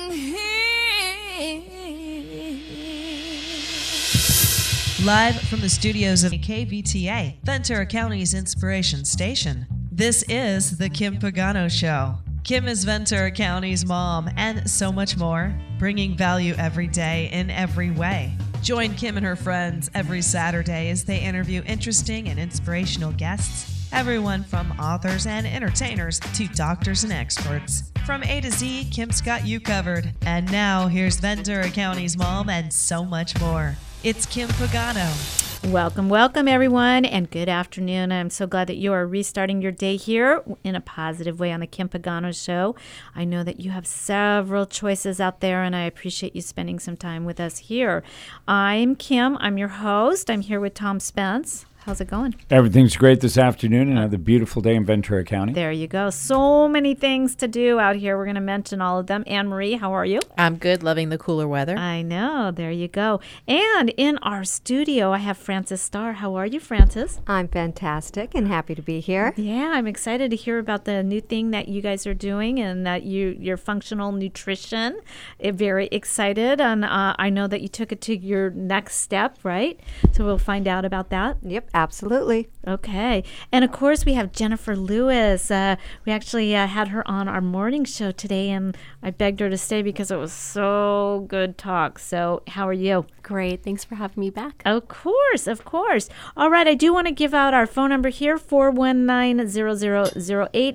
Live from the studios of KVTA, Ventura County's Inspiration Station, this is The Kim Pagano Show. Kim is Ventura County's mom and so much more, bringing value every day in every way. Join Kim and her friends every Saturday as they interview interesting and inspirational guests, everyone from authors and entertainers to doctors and experts. From A to Z, Kim's got you covered. And now, here's Ventura County's mom and so much more. It's Kim Pagano. Welcome, everyone, and good afternoon. I'm so glad that you are restarting your day here in a positive way on the Kim Pagano Show. I know that you have several choices out there, and I appreciate you spending some time with us here. I'm Kim. I'm your host. I'm here with Tom Spence. How's it going? Everything's great this afternoon. Another beautiful day in Ventura County. There you go. So many things to do out here. We're going to mention all of them. Anne Marie, how are you? I'm good, loving the cooler weather. I know. There you go. And in our studio, I have Frances Starr. How are you, Frances? I'm fantastic and happy to be here. Yeah, I'm excited to hear about the new thing that you guys are doing and that your functional nutrition. Very excited. And I know that you took it to your next step, right? So we'll find out about that. Yep. Absolutely. Okay. And of course, we have Jennifer Lewis. We actually had her on our morning show today, and I begged her to stay because it was so good talk. So how are you? Great. Thanks for having me back. Of course. All right. I do want to give out our phone number here, 419-0008,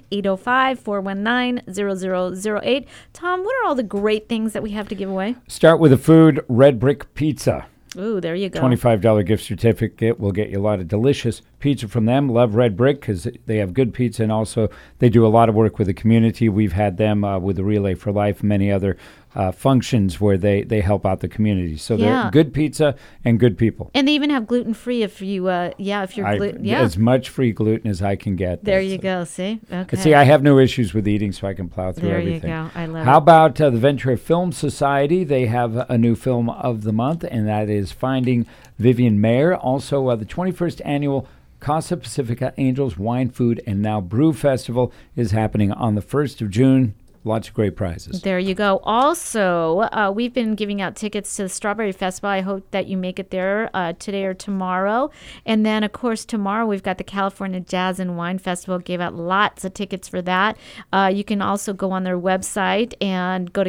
805-419-0008. Tom, what are all the great things that we have to give away? Start with the food, Red Brick Pizza. Ooh, there you go. $25 gift certificate will get you a lot of delicious pizza from them. Love Red Brick because they have good pizza, and also they do a lot of work with the community. We've had them with the Relay for Life and many other functions where they help out the community. So they're good pizza and good people. And they even have gluten-free if you're gluten. Yeah, as much free gluten as I can get. There you go. See? Okay. See, I have no issues with eating, so I can plow through everything. There you go. I love it. How about the Ventura Film Society? They have a new film of the month, and that is Finding Vivian Maier. Also, the 21st annual Casa Pacifica Angels Wine, Food, and Now Brew Festival is happening on the 1st of June. Lots of great prizes. There you go. Also, we've been giving out tickets to the Strawberry Festival. I hope that you make it there today or tomorrow. And then, of course, tomorrow we've got the California Jazz and Wine Festival. Gave out lots of tickets for that. You can also go on their website and go to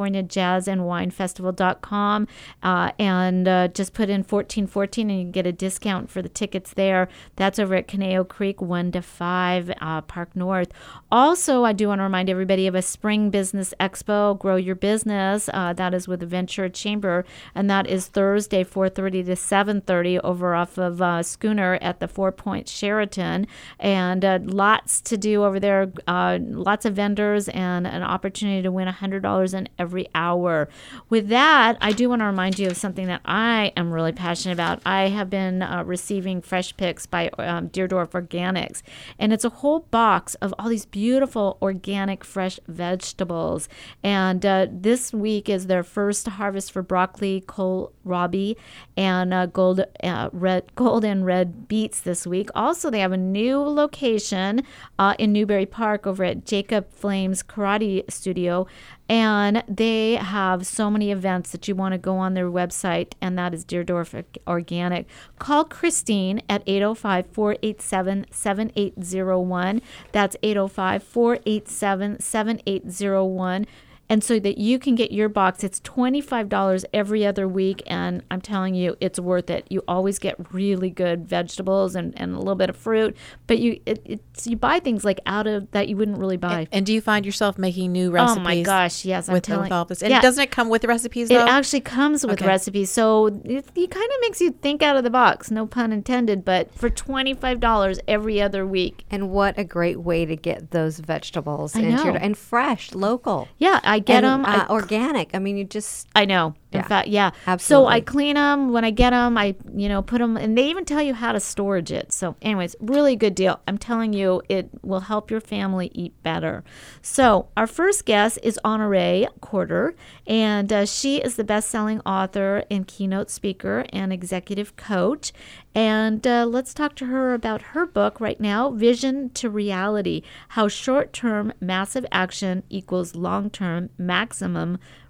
CaliforniaJazzandWineFestival.com and just put in 1414 and you can get a discount for the tickets there. That's over at Caneo Creek, 1 to 5, Park North. Also, I do want to remind everybody of a Spring Business Expo, Grow Your Business. That is with the Ventura Chamber, and that is Thursday, 4:30 to 7:30 over off of Schooner at the Four Points Sheraton. And lots to do over there, lots of vendors, and an opportunity to win $100 in every hour. With that, I do want to remind you of something that I am really passionate about. I have been receiving fresh picks by Deerdorf Organics, and it's a whole box of all these beautiful organic fresh vegetables. And this week is their first harvest for broccoli, kohlrabi, and gold and red beets this week. Also, they have a new location in Newberry Park over at Jacob Flames Karate Studio. And they have so many events that you want to go on their website, and that is Deerdorf Organic. Call Christine at 805-487-7801. That's 805-487-7801. And so that you can get your box. It's $25 every other week, and I'm telling you, it's worth it. You always get really good vegetables and a little bit of fruit, but you buy things like out of that you wouldn't really buy. And do you find yourself making new recipes? Oh my gosh, yes! With all this, and doesn't it come with the recipes though? It actually comes with recipes, so it kind of makes you think out of the box. No pun intended. But for $25 every other week, and what a great way to get those vegetables and fresh, local. Yeah, I get them organic. I mean, you just. I know. In fact, yeah. Absolutely. So I clean them when I get them. I, put them, and they even tell you how to storage it. So anyways, really good deal. I'm telling you, it will help your family eat better. So our first guest is Honorée Corder, and she is the best-selling author and keynote speaker and executive coach. And let's talk to her about her book right now, Vision to Reality: How Short-Term Massive Action Equals Long-Term Maximum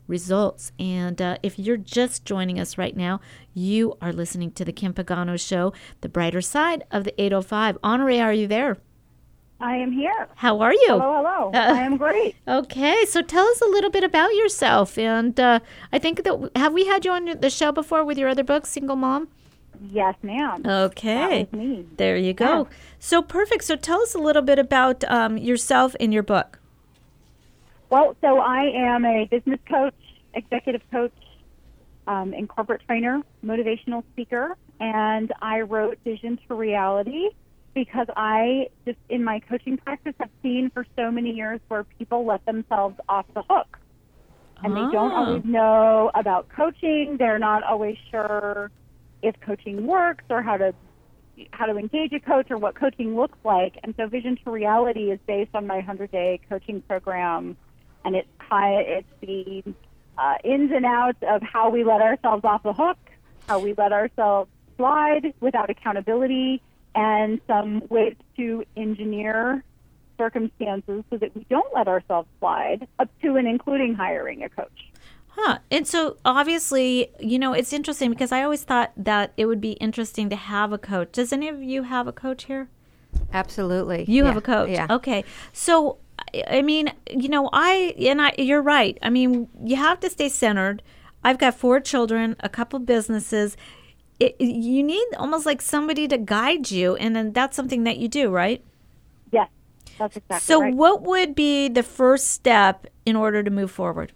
results. And if you're just joining us right now, you are listening to the Kim Pagano Show, the brighter side of the 805. Honore, are you there? I am here. How are you? Hello. I am great. Okay, so tell us a little bit about yourself. And I think that, have we had you on the show before with your other book, Single Mom? Yes, ma'am. Okay. That was me. There you go. Yeah. So perfect. So tell us a little bit about yourself and your book. Well, so I am a business coach, executive coach, and corporate trainer, motivational speaker, and I wrote Vision to Reality because I just in my coaching practice have seen for so many years where people let themselves off the hook. And they don't always know about coaching. They're not always sure if coaching works or how to engage a coach or what coaching looks like. And so Vision to Reality is based on my 100-day coaching program, and it's the ins and outs of how we let ourselves off the hook, how we let ourselves slide without accountability, and some ways to engineer circumstances so that we don't let ourselves slide, up to and including hiring a coach. And so obviously, it's interesting because I always thought that it would be interesting to have a coach. Does any of you have a coach here? Absolutely. You have a coach. Yeah. Okay. So, I mean, you're right. I mean, you have to stay centered. I've got 4 children, a couple businesses. You need almost like somebody to guide you, and then that's something that you do, right? Yes, that's exactly so right. What would be the first step in order to move forward?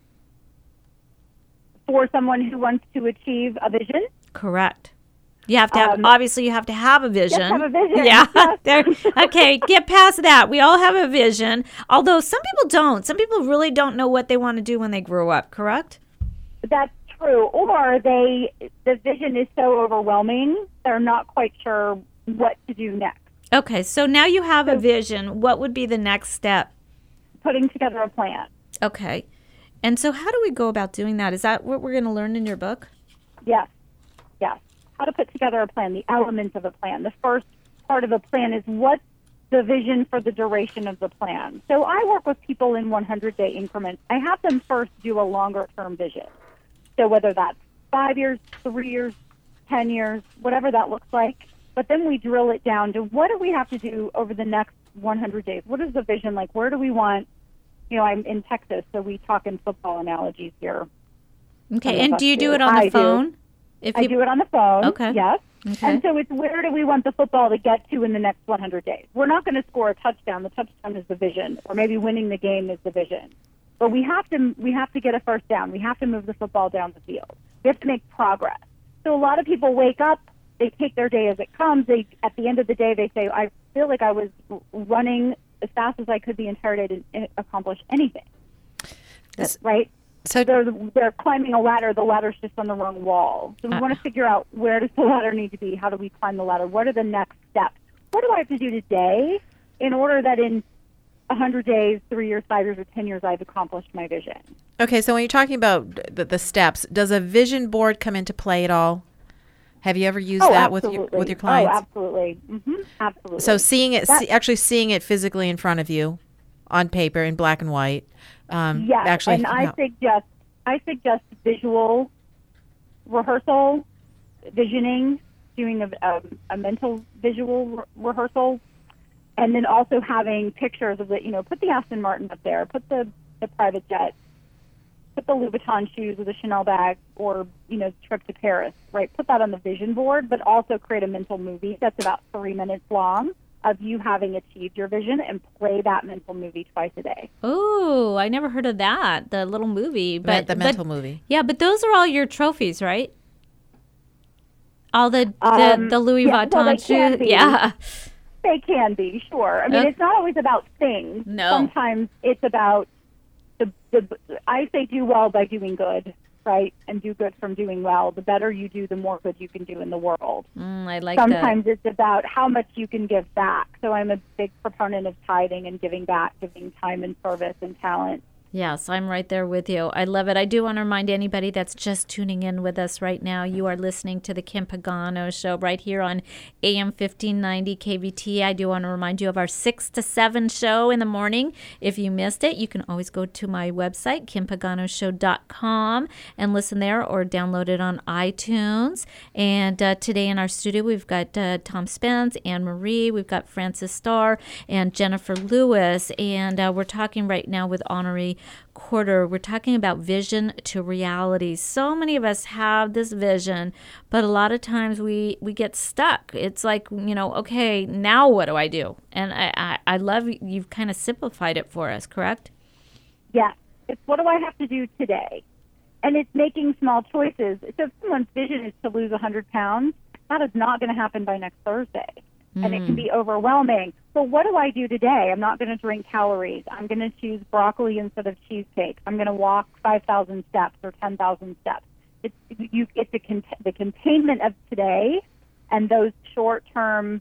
For someone who wants to achieve a vision? Correct. You have to have, obviously you have to have a vision. Have a vision. Yeah. Yes. There. Okay, get past that. We all have a vision, although some people don't. Some people really don't know what they want to do when they grow up, correct? That's true. Or the vision is so overwhelming, they're not quite sure what to do next. Okay, so now you have a vision. What would be the next step? Putting together a plan. Okay. And so how do we go about doing that? Is that what we're going to learn in your book? Yes. How to put together a plan, the elements of a plan. The first part of a plan is what's the vision for the duration of the plan. So I work with people in 100-day increments. I have them first do a longer-term vision. So whether that's 5 years, 3 years, 10 years, whatever that looks like. But then we drill it down to what do we have to do over the next 100 days? What is the vision like? Where do we want? I'm in Texas, so we talk in football analogies here. Okay, and do you do it on the phone? I do it on the phone, okay. Yes. Okay. And so it's where do we want the football to get to in the next 100 days? We're not going to score a touchdown. The touchdown is the vision, or maybe winning the game is the vision. But we have to get a first down. We have to move the football down the field. We have to make progress. So a lot of people wake up, they take their day as it comes. At the end of the day, they say, I feel like I was running as fast as I could the entire day to accomplish anything. That's right. So they're climbing a ladder. The ladder's just on the wrong wall. So we want to figure out, where does the ladder need to be? How do we climb the ladder? What are the next steps? What do I have to do today in order that in 100 days, 3 years, 5 years, or 10 years, I've accomplished my vision? Okay, so when you're talking about the steps, does a vision board come into play at all? Have you ever used that with your clients? Oh, absolutely. Absolutely. So actually seeing it physically in front of you on paper in black and white. Yes, and I suggest visual rehearsal, visioning, doing a mental visual rehearsal, and then also having pictures of put the Aston Martin up there, put the private jet, put the Louboutin shoes or the Chanel bag, or trip to Paris, right? Put that on the vision board, but also create a mental movie that's about 3 minutes long of you having achieved your vision, and play that mental movie twice a day. Oh, I never heard of that, the little movie. But the mental movie. Yeah, but those are all your trophies, right? All the Louis Vuitton shoes. Yeah. They can be, sure. I mean, it's not always about things. No. Sometimes it's about I say do well by doing good, right? And do good from doing well. The better you do, the more good you can do in the world. I like Sometimes that. it's about how much you can give back. So I'm a big proponent of tithing and giving back, giving time and service and talent Yes, I'm right there with you. I love it. I do want to remind anybody that's just tuning in with us right now, you are listening to the Kim Pagano Show right here on AM 1590 KVT. I do want to remind you of our 6 to 7 show in the morning. If you missed it, you can always go to my website, kimpaganoshow.com, and listen there or download it on iTunes. And today in our studio, we've got Tom Spence, Anne Marie, we've got Francis Starr, and Jennifer Lewis. And we're talking right now with Honoree Corder. We're talking about vision to reality. So many of us have this vision, but a lot of times we get stuck. It's like, okay, now what do I do? And I love you've kind of simplified it for us, correct? Yes. It's what do I have to do today? And it's making small choices. So if someone's vision is to lose 100 pounds, that is not going to happen by next Thursday. And it can be overwhelming. So what do I do today? I'm not going to drink calories. I'm going to choose broccoli instead of cheesecake. I'm going to walk 5,000 steps or 10,000 steps. It's the containment of today, and those short-term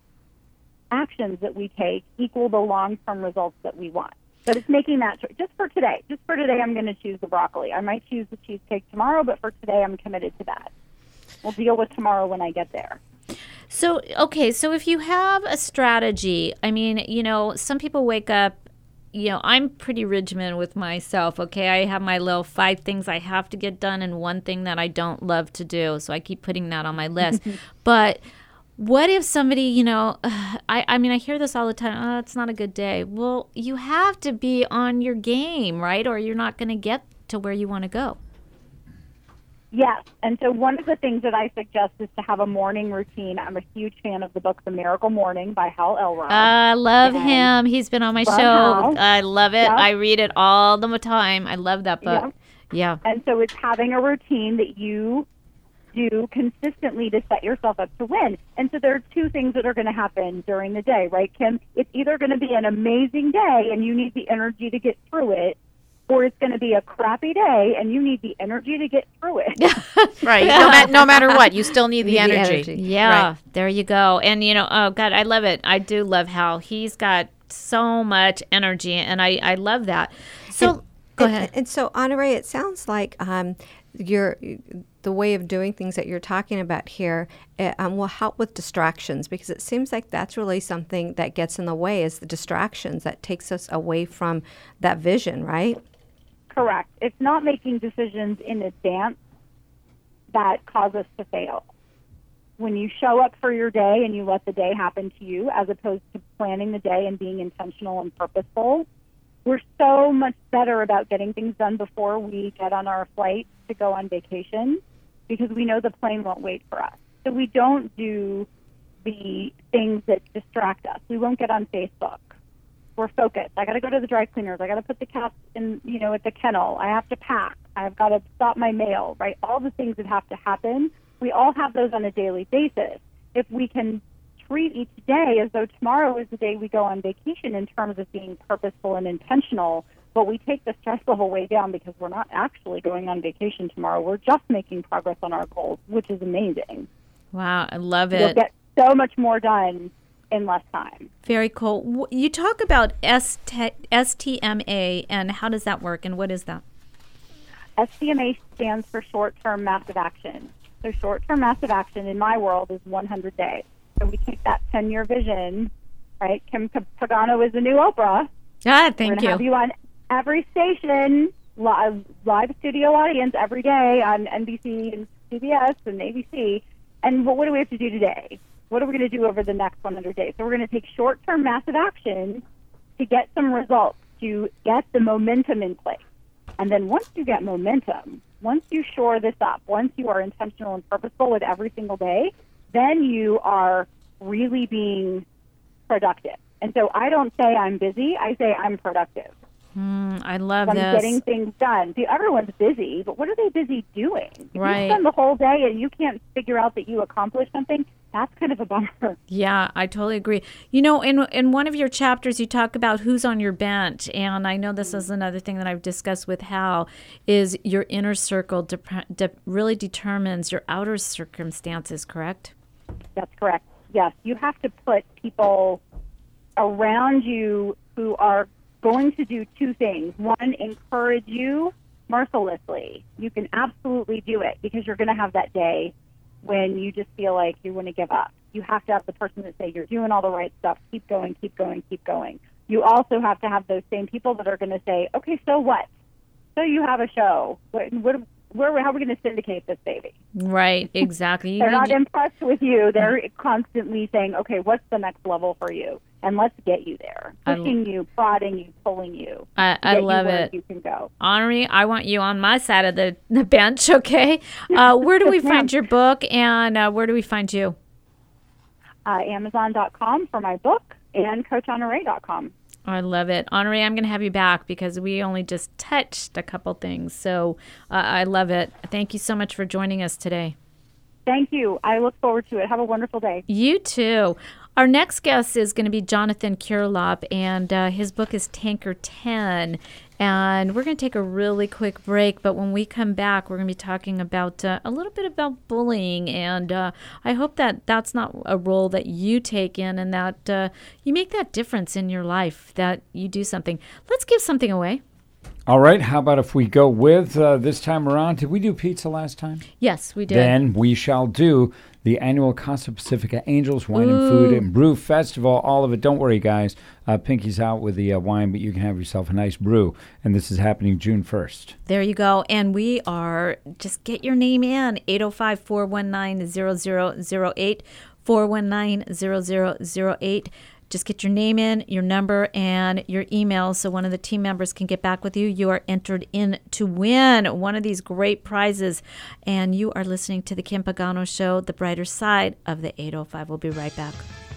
actions that we take equal the long-term results that we want. But it's making that choice. Just for today, I'm going to choose the broccoli. I might choose the cheesecake tomorrow, but for today, I'm committed to that. We'll deal with tomorrow when I get there. So if you have a strategy, I mean, some people wake up, I'm pretty regimented with myself, okay? I have my little 5 things I have to get done and 1 thing that I don't love to do, so I keep putting that on my list. But what if somebody, I hear this all the time, oh, it's not a good day. Well, you have to be on your game, right? Or you're not going to get to where you want to go. Yes, and so one of the things that I suggest is to have a morning routine. I'm a huge fan of the book The Miracle Morning by Hal Elrod. I love him. He's been on my show. Hal. I love it. Yep. I read it all the time. I love that book. Yep. Yeah. And so it's having a routine that you do consistently to set yourself up to win. And so there are 2 things that are going to happen during the day, right, Kim? It's either going to be an amazing day and you need the energy to get through it, or it's going to be a crappy day and you need the energy to get through it. Right. No matter what, you still need the energy. Yeah, right. There you go. And, oh, God, I love it. I do love Hal. He's got so much energy, and I love that. So go ahead. And so, Honoree, it sounds like the way of doing things that you're talking about here will help with distractions, because it seems like that's really something that gets in the way, is the distractions that takes us away from that vision, right? Correct. It's not making decisions in advance that cause us to fail. When you show up for your day and you let the day happen to you, as opposed to planning the day and being intentional and purposeful, we're so much better about getting things done before we get on our flight to go on vacation, because we know the plane won't wait for us. So we don't do the things that distract us. We won't get on Facebook. We're focused. I got to go to the dry cleaners. I got to put the cats in, at the kennel. I have to pack. I've got to stop my mail, right? All the things that have to happen, we all have those on a daily basis. If we can treat each day as though tomorrow is the day we go on vacation in terms of being purposeful and intentional, but we take the stress level way down because we're not actually going on vacation tomorrow. We're just making progress on our goals, which is amazing. Wow, I love it. You'll get so much more done in less time. Very cool. You talk about STMA, and how does that work, and what is that? STMA stands for short-term massive action. So short-term massive action in my world is 100 days. So we take that 10-year vision, right? Kim Pagano is the new Oprah. Thank We're going to have you on every station, live studio audience every day on NBC and CBS and ABC. And what do we have to do today? What are we going to do over the next 100 days? So we're going to take short-term massive action to get some results, to get the momentum in place. And then once you get momentum, once you shore this up, once you are intentional and purposeful with every single day, then you are really being productive. And so I don't say I'm busy, I say I'm productive. I love I'm this. getting things done. See, everyone's busy, but what are they busy doing? If right. you spend the whole day and you can't figure out that you accomplished something, that's kind of a bummer. Yeah, I totally agree. In one of your chapters, you talk about who's on your bench, and I know this is another thing that I've discussed with Hal, is your inner circle really determines your outer circumstances, correct? That's correct. Yes, you have to put people around you who are going to do two things. One, encourage you mercilessly. You can absolutely do it because you're going to have that day when you just feel like you want to give up. You have to have the person that say, you're doing all the right stuff. Keep going, keep going, keep going. You also have to have those same people that are going to say, okay, so what? So you have a show. How are we going to syndicate this baby? Right, exactly. They're not impressed with you. They're constantly saying, okay, what's the next level for you? And let's get you there. Pushing you, prodding you, pulling you. I love it. You can go. Henri, I want you on my side of the bench, okay? Where do we find your book, and where do we find you? Amazon.com for my book and CoachHonore.com. I love it. Henri, I'm going to have you back because we only just touched a couple things. So I love it. Thank you so much for joining us today. Thank you. I look forward to it. Have a wonderful day. You too. Our next guest is going to be Jonathan Kirillopp, and his book is Tanker 10. And we're going to take a really quick break, but when we come back, we're going to be talking about a little bit about bullying. And I hope that that's not a role that you take in and that you make that difference in your life, that you do something. Let's give something away. All right. How about if we go with this time around? Did we do pizza last time? Yes, we did. Then we shall do the annual Casa Pacifica Angels Wine and Food and Brew Festival. All of it. Don't worry, guys. Pinky's out with the wine, but you can have yourself a nice brew. And this is happening June 1st. There you go. And we are, just get your name in, 805-419-0008, 419-0008. Just get your name in, your number, and your email so one of the team members can get back with you. You are entered in to win one of these great prizes. And you are listening to The Kim Pagano Show, the brighter side of the 805. We'll be right back.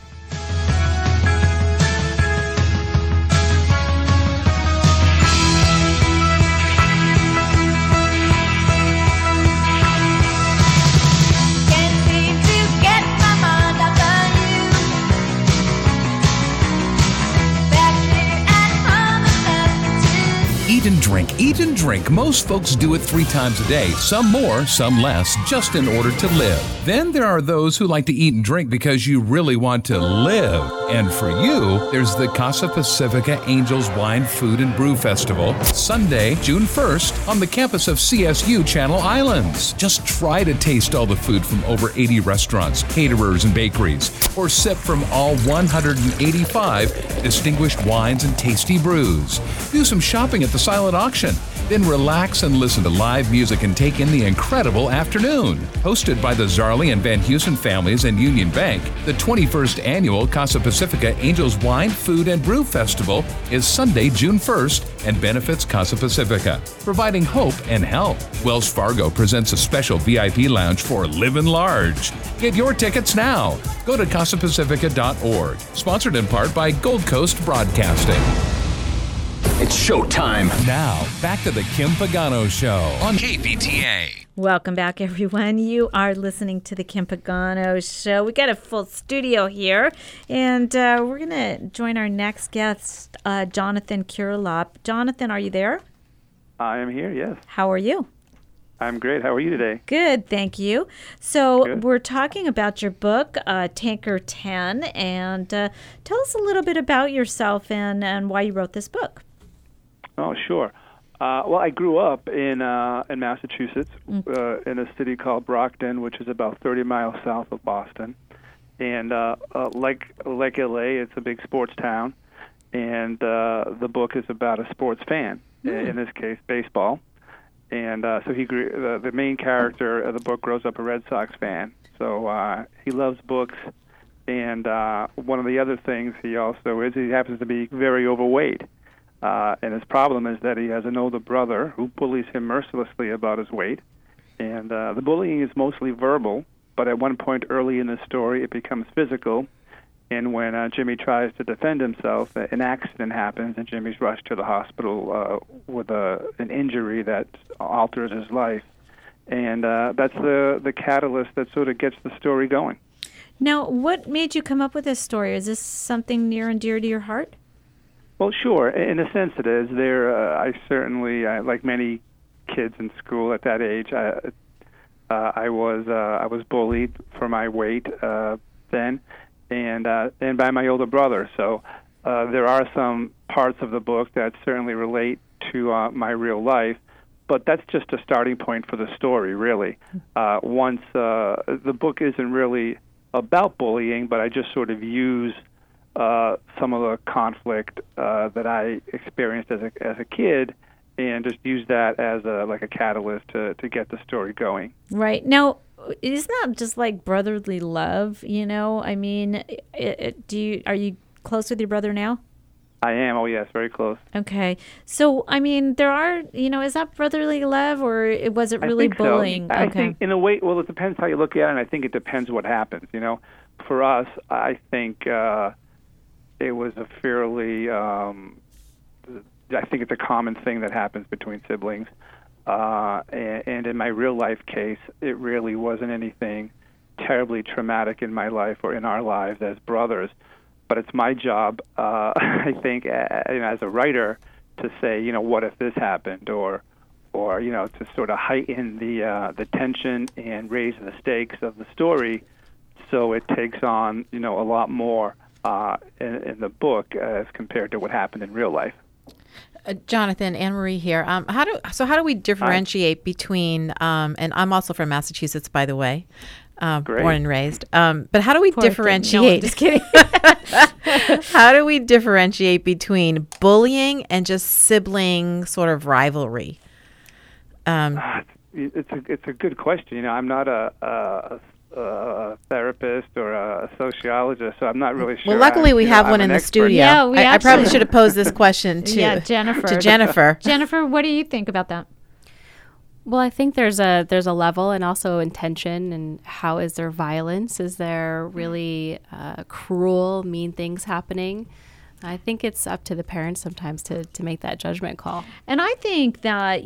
Eat and drink. Most folks do it 3 times a day, some more, some less, just in order to live. Then there are those who like to eat and drink because you really want to live. And for you, there's the Casa Pacifica Angels Wine, Food, and Brew Festival, Sunday, June 1st, on the campus of CSU Channel Islands. Just try to taste all the food from over 80 restaurants, caterers, and bakeries, or sip from all 185 distinguished wines and tasty brews. Do some shopping at the silent auction. Then relax and listen to live music and take in the incredible afternoon. Hosted by the Zarley and Van Heusen families and Union Bank, the 21st annual Casa Pacifica Angels Wine, Food, and Brew Festival is Sunday, June 1st, and benefits Casa Pacifica, providing hope and help. Wells Fargo presents a special VIP lounge for Livin' Large. Get your tickets now. Go to CasaPacifica.org. Sponsored in part by Gold Coast Broadcasting. It's showtime. Now, back to the Kim Pagano Show on KVTA. Welcome back, everyone. You are listening to the Kim Pagano Show. We got a full studio here, and we're going to join our next guest, Jonathan Kirillopp. Jonathan, are you there? I am here, yes. How are you? I'm great. How are you today? Good, thank you. So Good. We're talking about your book, Tanker 10, and tell us a little bit about yourself and why you wrote this book. Oh, sure. Well, I grew up in Massachusetts, in a city called Brockton, which is about 30 miles south of Boston. And like LA, it's a big sports town. And the book is about a sports fan, in this case, baseball. And so he grew. The main character of the book grows up a Red Sox fan. So he loves books. And one of the other things he also is, he happens to be very overweight. And his problem is that he has an older brother who bullies him mercilessly about his weight. And the bullying is mostly verbal, but at one point early in the story, it becomes physical. And when Jimmy tries to defend himself, an accident happens, and Jimmy's rushed to the hospital with an injury that alters his life. And that's the catalyst that sort of gets the story going. Now, what made you come up with this story? Is this something near and dear to your heart? Well, sure. In a sense, it is. I certainly, like many kids in school at that age, I was bullied for my weight then, and by my older brother. So there are some parts of the book that certainly relate to my real life, but that's just a starting point for the story, really. Once the book isn't really about bullying, but I just sort of use some of the conflict that I experienced as a kid, and just use that as a catalyst to get the story going. Right. Now, isn't that just like brotherly love? You know, I mean, are you close with your brother now? I am. Oh, yes, very close. Okay. So, I mean, there are, is that brotherly love, or was it really bullying? So. I think in a way, well, it depends how you look at it, and I think it depends what happens. For us, I think it was a fairly, I think it's a common thing that happens between siblings. And in my real life case, it really wasn't anything terribly traumatic in my life or in our lives as brothers. But it's my job, I think, as a writer, to say, what if this happened, or to sort of heighten the tension and raise the stakes of the story, so it takes on, a lot more in the book as compared to what happened in real life. Jonathan, Anne-Marie here. How do we differentiate between? And I'm also from Massachusetts, by the way. Born and raised. But how do we differentiate? No, just kidding. How do we differentiate between bullying and just sibling sort of rivalry? It's a good question. I'm not a therapist or a sociologist, so I'm not really sure. Well, luckily we have one in the studio. Yeah, I probably should have posed this question to Jennifer. Jennifer, what do you think about that? Well, I think there's a level and also intention, and how is there violence? Is there really cruel, mean things happening? I think it's up to the parents sometimes to make that judgment call. And I think that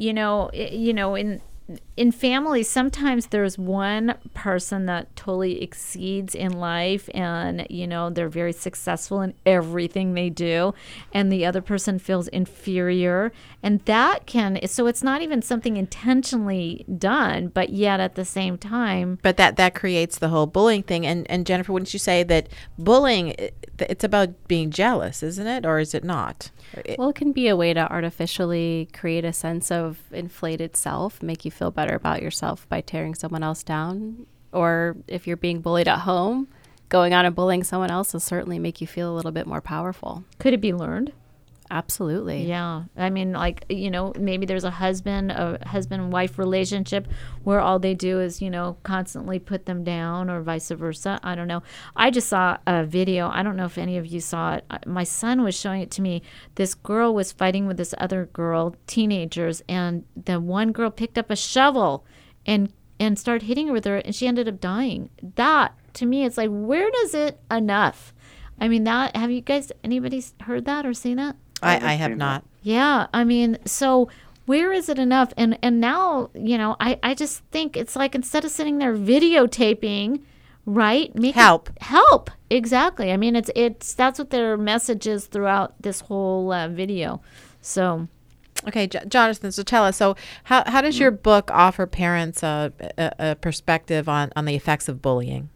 in families, sometimes there's one person that totally exceeds in life, and they're very successful in everything they do, and the other person feels inferior, and so it's not even something intentionally done, but yet at the same time, but that creates the whole bullying thing. And Jennifer, wouldn't you say that bullying, it's about being jealous, isn't it, or is it not? Well, it can be a way to artificially create a sense of inflated self, make you feel better about yourself by tearing someone else down. Or if you're being bullied at home, going out and bullying someone else will certainly make you feel a little bit more powerful. Could it be learned? Absolutely. Yeah. I mean, maybe there's a husband and wife relationship where all they do is, constantly put them down, or vice versa. I don't know. I just saw a video. I don't know if any of you saw it. My son was showing it to me. This girl was fighting with this other girl, teenagers, and the one girl picked up a shovel and started hitting her with her, and she ended up dying. That, to me, it's like, where does it enough? I mean, have you guys, anybody heard that or seen that? I have not. Yeah. I mean, so where is it enough? And now, I just think it's like, instead of sitting there videotaping, right? Help. Exactly. I mean, that's what their message is throughout this whole video. So. Okay, Jonathan, so tell us, so how does your book offer parents a perspective on the effects of bullying?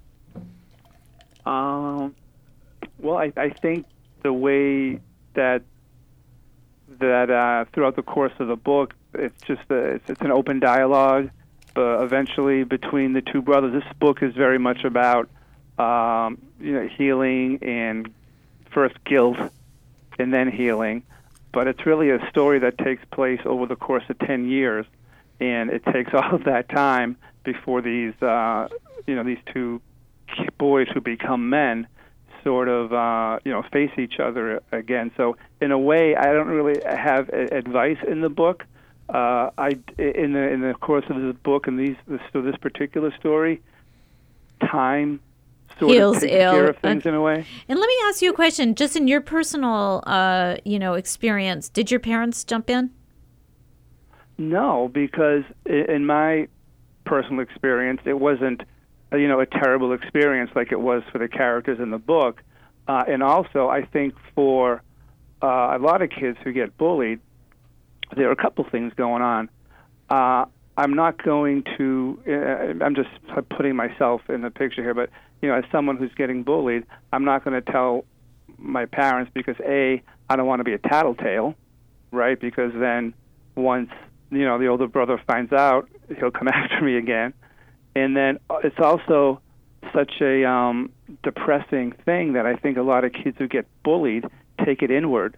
Well, I think the way that throughout the course of the book, it's just it's an open dialogue, eventually between the two brothers. This book is very much about healing, and first guilt, and then healing. But it's really a story that takes place over the course of 10 years, and it takes all of that time before these these two boys who become men sort of face each other again. So in a way, I don't really have advice in the book. In the course of this book and this particular story, time sort of takes care of things in a way. And let me ask you a question. Just in your personal experience, did your parents jump in? No, because in my personal experience, it wasn't a terrible experience like it was for the characters in the book. And also, I think for a lot of kids who get bullied, there are a couple things going on. I'm not going to, I'm just putting myself in the picture here, but, as someone who's getting bullied, I'm not going to tell my parents because I don't want to be a tattletale, right? Because then once the older brother finds out, he'll come after me again. And then it's also such a depressing thing that I think a lot of kids who get bullied take it inward,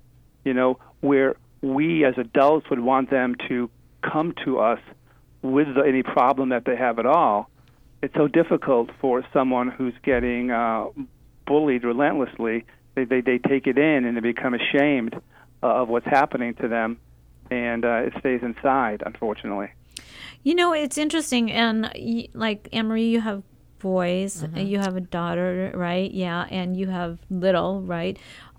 where we as adults would want them to come to us with any problem that they have at all. It's so difficult for someone who's getting bullied relentlessly. They take it in and they become ashamed of what's happening to them, and it stays inside, unfortunately. It's interesting, and like Anne-Marie, you have boys, you have a daughter, right? Yeah, and you have little, right?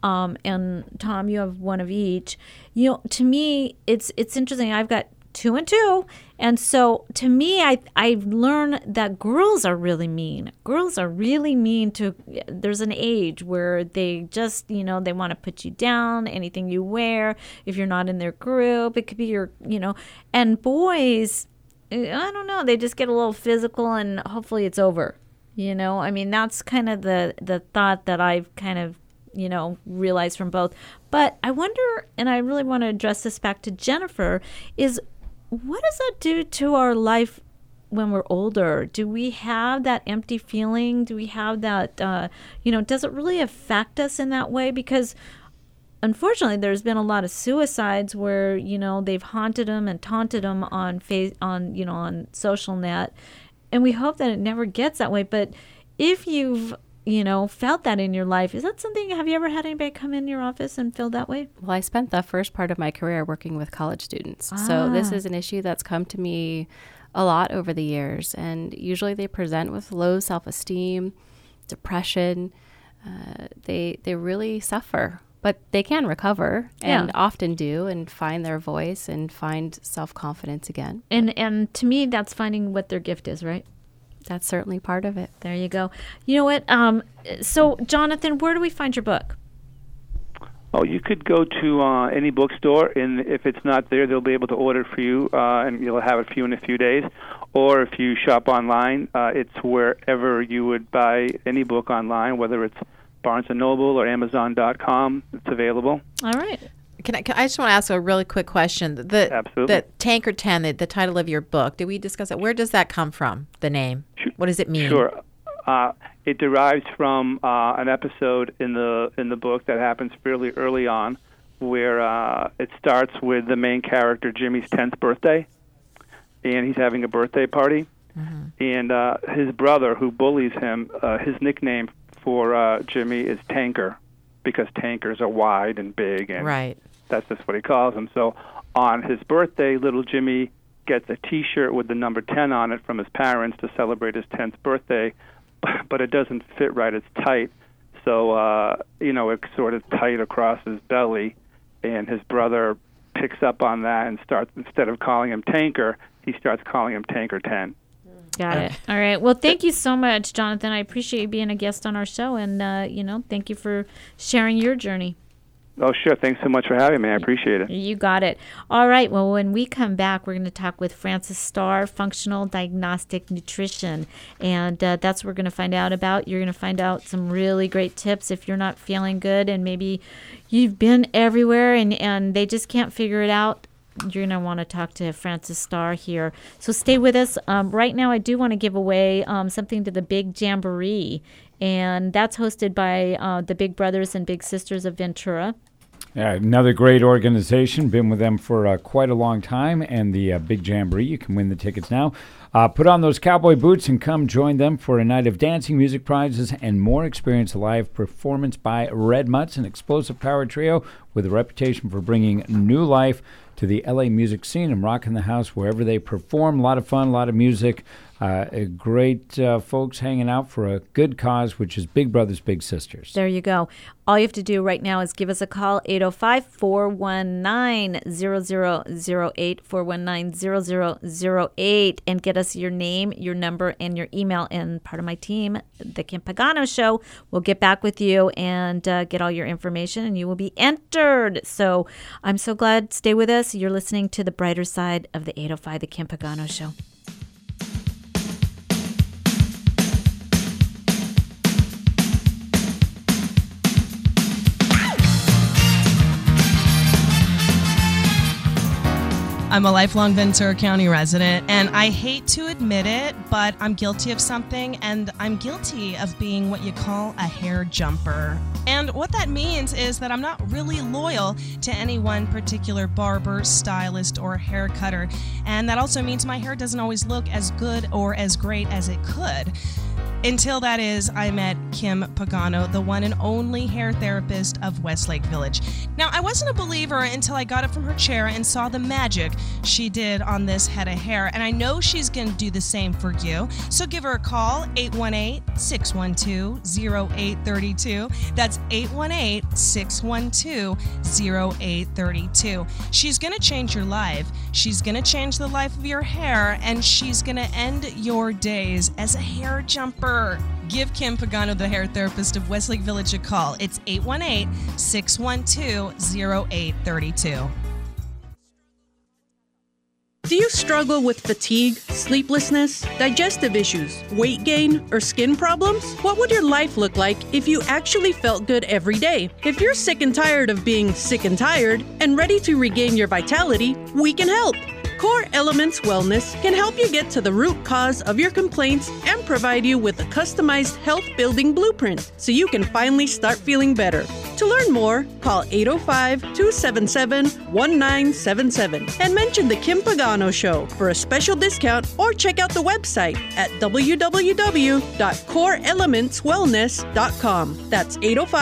And Tom, you have one of each. To me, it's interesting. I've got 2 and 2, and so to me, I've learned that girls are really mean. Girls are really mean to. There's an age where they just, they want to put you down. Anything you wear, if you're not in their group, it could be your, And boys, I don't know. They just get a little physical, and hopefully it's over. That's kind of the thought that I've kind of realized from both. But I wonder, and I really want to address this back to Jennifer, is what does that do to our life when we're older? Do we have that empty feeling? Do we have that, does it really affect us in that way? Because unfortunately, there's been a lot of suicides where, they've haunted them and taunted them on social net. And we hope that it never gets that way. But if you've felt that in your life, is that something, have you ever had anybody come in your office and feel that way? Well, I spent the first part of my career working with college students. So this is an issue that's come to me a lot over the years. And usually they present with low self-esteem, depression. They really suffer, but they can recover and often do, and find their voice and find self-confidence again. And to me, that's finding what their gift is, right? That's certainly part of it. There you go. You know what? So, Jonathan, where do we find your book? Oh, you could go to any bookstore, and if it's not there, they'll be able to order it for you, and you'll have it for you in a few days. Or if you shop online, it's wherever you would buy any book online, whether it's Barnes & Noble or Amazon.com. It's available. All right. I just want to ask a really quick question. Absolutely. The Tanker 10, the title of your book, did we discuss it? Where does that come from, the name? What does it mean? Sure. It derives from an episode in the book that happens fairly early on, where it starts with the main character, Jimmy's 10th birthday, and he's having a birthday party. And his brother, who bullies him, his nickname for Jimmy is Tanker, because tankers are wide and big, and right. That's just what he calls him. So on his birthday, little Jimmy gets a T-shirt with the number 10 on it from his parents to celebrate his 10th birthday, but it doesn't fit right. It's tight. So, it's sort of tight across his belly, and his brother picks up on that and starts, instead of calling him Tanker, he starts calling him Tanker 10. Got it. All right. Well, thank you so much, Jonathan. I appreciate you being a guest on our show, and, thank you for sharing your journey. Oh, sure. Thanks so much for having me. I appreciate it. You got it. All right. Well, when we come back, we're going to talk with Francis Starr, Functional Diagnostic Nutrition. And that's what we're going to find out about. You're going to find out some really great tips if you're not feeling good and maybe you've been everywhere and they just can't figure it out. You're going to want to talk to Francis Starr here. So stay with us. Right now, I do want to give away something to the Big Jamboree. And that's hosted by the Big Brothers and Big Sisters of Ventura. Yeah, another great organization. Been with them for quite a long time. And the Big Jamboree, you can win the tickets now. Put on those cowboy boots and come join them for a night of dancing, music prizes, and more. Experience a live performance by Red Mutts, an explosive power trio with a reputation for bringing new life to the LA music scene and rocking the house wherever they perform. A lot of fun, a lot of music. Great folks hanging out for a good cause, which is Big Brothers, Big Sisters. There you go. All you have to do right now is give us a call, 805-419-0008, 419-0008, and get us your name, your number, and your email. And part of my team, the Kim Pagano Show, will get back with you and get all your information, and you will be entered. So I'm so glad. Stay with us. You're listening to the brighter side of the 805, the Kim Pagano Show. I'm a lifelong Ventura County resident, and I hate to admit it, but I'm guilty of something, and I'm guilty of being what you call a hair jumper. And what that means is that I'm not really loyal to any one particular barber, stylist, or hair cutter, and that also means my hair doesn't always look as good or as great as it could. Until that is, I met Kim Pagano, the one and only hair therapist of Westlake Village. Now, I wasn't a believer until I got up from her chair and saw the magic she did on this head of hair, and I know she's going to do the same for you. So give her a call, 818-612-0832. That's 818-612-0832. She's going to change your life. She's going to change the life of your hair, and she's going to end your days as a hair jumper. Give Kim Pagano, the hair therapist of Westlake Village, a call. It's 818-612-0832. Do you struggle with fatigue, sleeplessness, digestive issues, weight gain, or skin problems? What would your life look like if you actually felt good every day? If you're sick and tired of being sick and tired and ready to regain your vitality, we can help. Core Elements Wellness can help you get to the root cause of your complaints and provide you with a customized health-building blueprint so you can finally start feeling better. To learn more, call 805-277-1977 and mention The Kim Pagano Show for a special discount, or check out the website at www.coreelementswellness.com. That's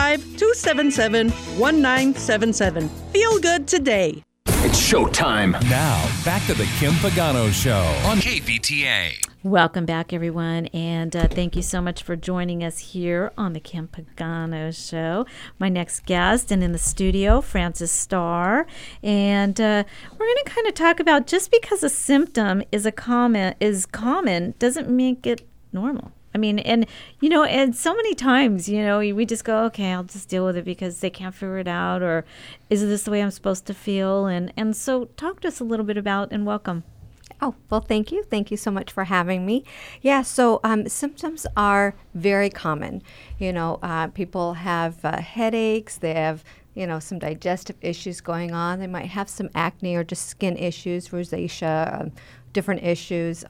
805-277-1977. Feel good today. It's showtime. Now, back to the Kim Pagano Show on KVTA. Welcome back, everyone, and thank you so much for joining us here on the Kim Pagano Show. My next guest, and in the studio, Frances Starr, and we're going to kind of talk about, just because a symptom is common doesn't make it normal. I mean, and so many times, we just go, okay, I'll just deal with it because they can't figure it out, or is this the way I'm supposed to feel? And so talk to us a little bit about, and welcome. Oh, well, thank you. Thank you so much for having me. Yeah, so symptoms are very common. People have headaches, they have, some digestive issues going on. They might have some acne or just skin issues, rosacea, different issues.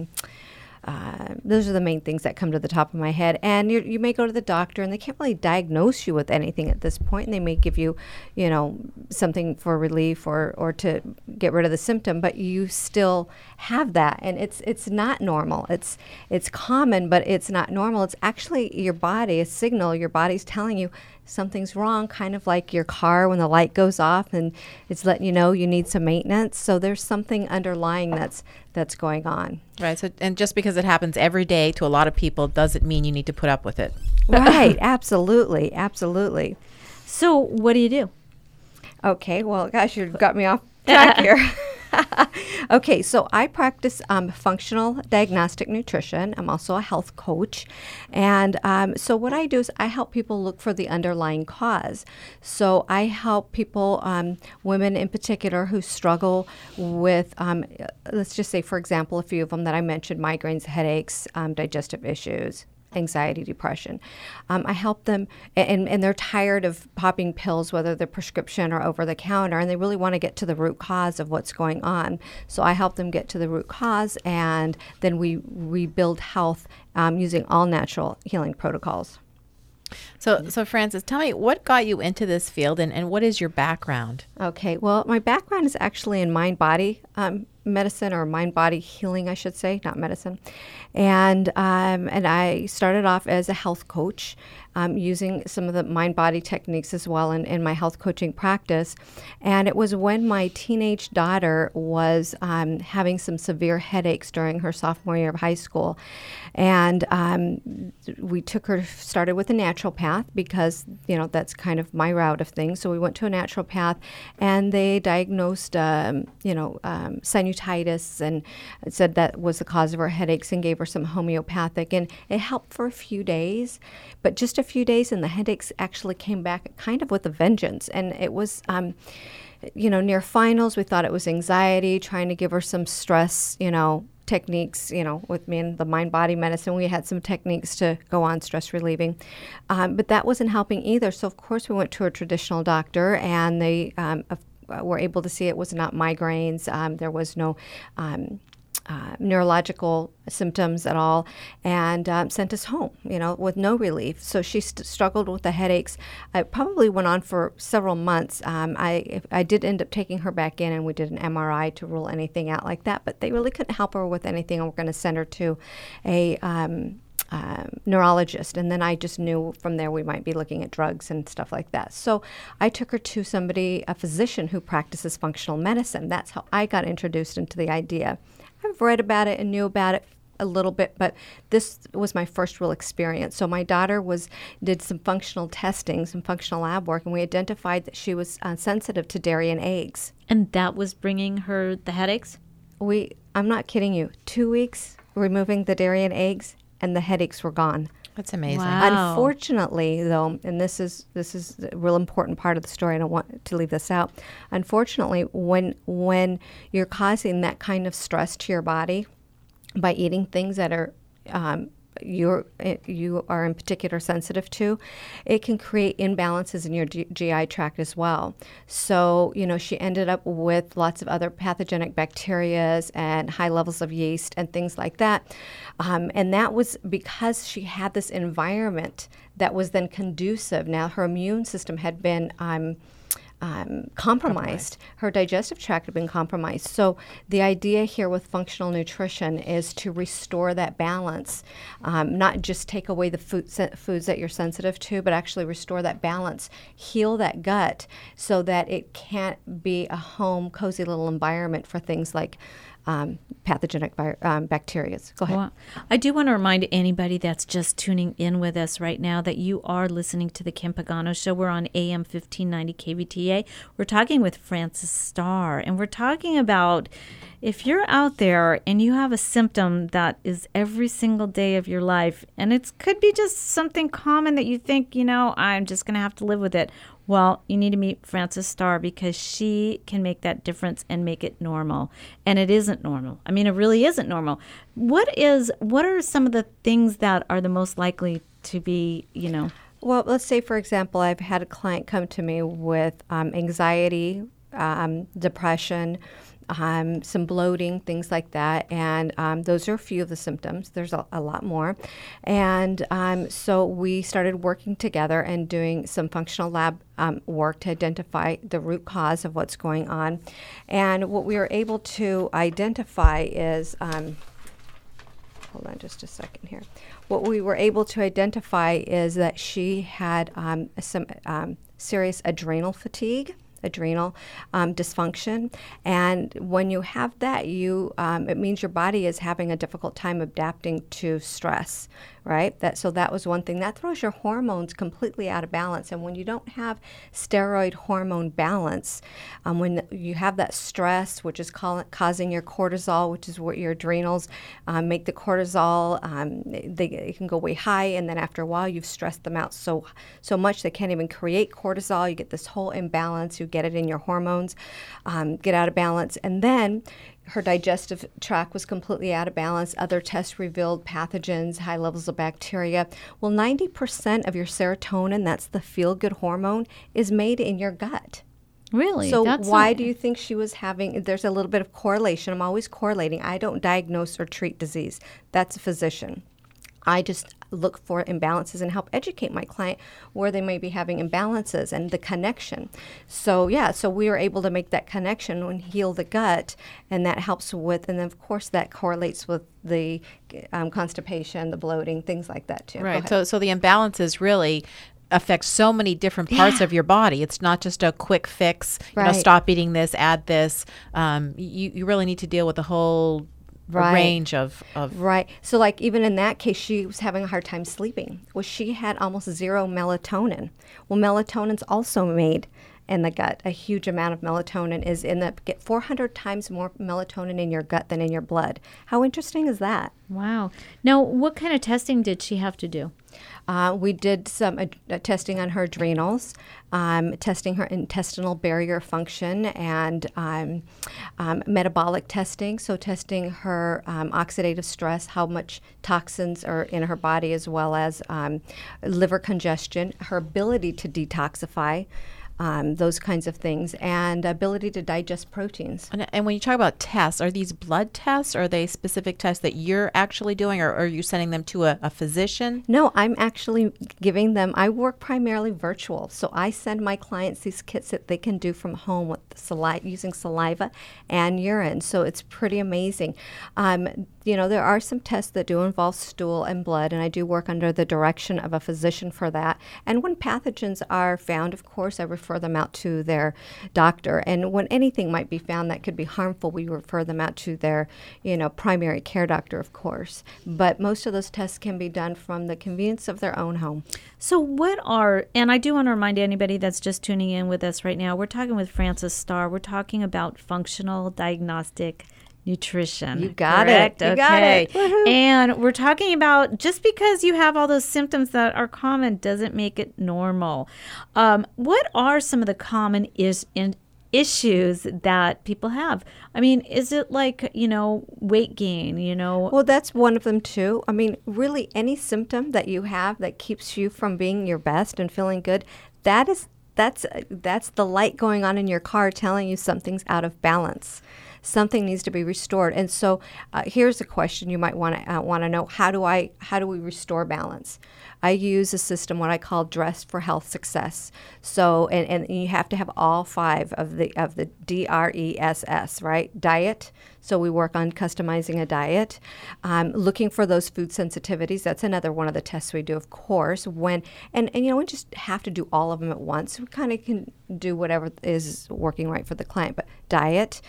Those are the main things that come to the top of my head. And you may go to the doctor, and they can't really diagnose you with anything at this point. And they may give you, something for relief or to get rid of the symptom, but you still have that. And it's not normal. It's common, but it's not normal. It's actually your body, a signal. Your body's telling you something's wrong, kind of like your car when the light goes off and it's letting you know you need some maintenance. So there's something underlying that's going on. Right. So, and just because it happens every day to a lot of people doesn't mean you need to put up with it. Right. Absolutely. Absolutely. So what do you do? Okay. Well, gosh, you got me off track here. Okay, so I practice functional diagnostic nutrition. I'm also a health coach. And so what I do is I help people look for the underlying cause. So I help people, women in particular, who struggle with, let's just say, for example, a few of them that I mentioned: migraines, headaches, digestive issues, anxiety, depression. I help them, and they're tired of popping pills, whether they're prescription or over the counter, and they really want to get to the root cause of what's going on. So I help them get to the root cause, and then we rebuild health using all natural healing protocols. So Frances, tell me, what got you into this field, and what is your background? Okay, well, my background is actually in mind-body medicine, or mind-body healing, I should say, not medicine. And I started off as a health coach, using some of the mind-body techniques as well in my health coaching practice. And it was when my teenage daughter was having some severe headaches during her sophomore year of high school. And we started with a naturopath because, that's kind of my route of things. So we went to a naturopath, and they diagnosed, sinusitis, and said that was the cause of her headaches, and gave her some homeopathic. And it helped for a few days, but just a few days, and the headaches actually came back kind of with a vengeance. And it was, near finals, we thought it was anxiety, trying to give her some stress, techniques, with me and the mind-body medicine, we had some techniques to go on stress relieving. But that wasn't helping either. So, of course, we went to a traditional doctor, and they were able to see it was not migraines. There was no neurological symptoms at all, and sent us home, with no relief. So she struggled with the headaches. It probably went on for several months. I did end up taking her back in, and we did an MRI to rule anything out like that, but they really couldn't help her with anything, and we're going to send her to a neurologist. And then I just knew from there we might be looking at drugs and stuff like that. So I took her to a physician who practices functional medicine. That's how I got introduced into the idea. I've read about it and knew about it a little bit, but this was my first real experience. So my daughter did some functional testing, some functional lab work, and we identified that she was sensitive to dairy and eggs. And that was bringing her the headaches? I'm not kidding you. 2 weeks removing the dairy and eggs, and the headaches were gone. That's amazing. Wow. Unfortunately, though, and this is a real important part of the story, I don't want to leave this out. Unfortunately, when you're causing that kind of stress to your body by eating things that are you are in particular sensitive to, it can create imbalances in your GI tract as well. So, she ended up with lots of other pathogenic bacteria and high levels of yeast and things like that. And that was because she had this environment that was then conducive. Now, her immune system had been compromised. Her digestive tract had been compromised. So the idea here with functional nutrition is to restore that balance, not just take away the foods that you're sensitive to, but actually restore that balance, heal that gut so that it can't be a home, cozy little environment for things like pathogenic bacteria. Go ahead. Well, I do want to remind anybody that's just tuning in with us right now that you are listening to the Kim Pagano Show. We're on AM 1590 KVTA. We're talking with Frances Starr, and we're talking about if you're out there and you have a symptom that is every single day of your life, and it could be just something common that you think, I'm just going to have to live with it. Well, you need to meet Frances Starr because she can make that difference and make it normal. And it isn't normal. I mean, it really isn't normal. What are some of the things that are the most likely to be, Well, let's say, for example, I've had a client come to me with anxiety, depression, some bloating, things like that. And those are a few of the symptoms. There's a lot more. And so we started working together and doing some functional lab work to identify the root cause of what's going on. And what we were able to identify is, hold on just a second here. What we were able to identify is that she had some serious adrenal fatigue, adrenal dysfunction, and when you have that, it means your body is having a difficult time adapting to stress, right? So that was one thing that throws your hormones completely out of balance. And when you don't have steroid hormone balance, when you have that stress, which is causing your cortisol, which is what your adrenals make the cortisol, they can go way high, and then after a while you've stressed them out so much they can't even create cortisol. You get this whole imbalance. You get it in your hormones, get out of balance, and then her digestive tract was completely out of balance. Other tests revealed pathogens, high levels of bacteria. Well, 90% of your serotonin, that's the feel-good hormone, is made in your gut. Really? So why do you think she was having, there's a little bit of correlation. I'm always correlating. I don't diagnose or treat disease. That's a physician. I just look for imbalances and help educate my client where they may be having imbalances and the connection. So we were able to make that connection and heal the gut, and that helps with, and then of course that correlates with the constipation, the bloating, things like that too. Right. So the imbalances really affect so many different parts of your body. It's not just a quick fix. Stop eating this, add this. You really need to deal with the whole range of Right. So like even in that case, she was having a hard time sleeping. Well, she had almost zero melatonin. Well, melatonin's also made in the gut. A huge amount of melatonin is in the, get 400 times more melatonin in your gut than in your blood. How interesting is that? Wow. Now, what kind of testing did she have to do? We did some testing on her adrenals, testing her intestinal barrier function, and metabolic testing. So testing her oxidative stress, how much toxins are in her body, as well as liver congestion, her ability to detoxify. those kinds of things, and ability to digest proteins. And when you talk about tests, are these blood tests, or are they specific tests that you're actually doing, or are you sending them to a physician? No, I'm actually giving them, I work primarily virtual, so I send my clients these kits that they can do from home with using saliva and urine, so it's pretty amazing. There are some tests that do involve stool and blood, and I do work under the direction of a physician for that. And when pathogens are found, of course, I refer them out to their doctor. And when anything might be found that could be harmful, we refer them out to their, primary care doctor, of course. But most of those tests can be done from the convenience of their own home. So and I do want to remind anybody that's just tuning in with us right now, we're talking with Frances Starr. We're talking about functional diagnostic nutrition. You got it. You got it. And we're talking about just because you have all those symptoms that are common doesn't make it normal. What are some of the common issues that people have? I mean, is it like, weight gain, Well, that's one of them too. I mean, really any symptom that you have that keeps you from being your best and feeling good, that's the light going on in your car telling you something's out of balance. Something needs to be restored. And so here's a question you might want to know. How do we restore balance? I use a system, what I call Dress for Health Success. So, and you have to have all 5 of the DRESS, right? Diet. So we work on customizing a diet. Looking for those food sensitivities. That's another one of the tests we do, of course. We just have to do all of them at once. We kind of can do whatever is working right for the client. But diet,